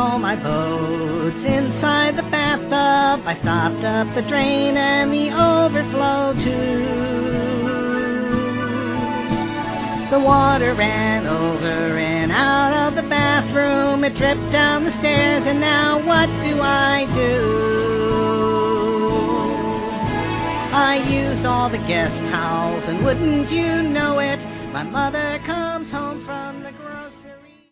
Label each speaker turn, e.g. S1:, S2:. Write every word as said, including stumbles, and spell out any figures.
S1: all my boats inside the bathtub. I stopped up the drain and the overflow too. The water ran over and out of the bathroom. It dripped down the stairs, and now what do I do? I used all the guest towels, and wouldn't you know it, my mother comes home.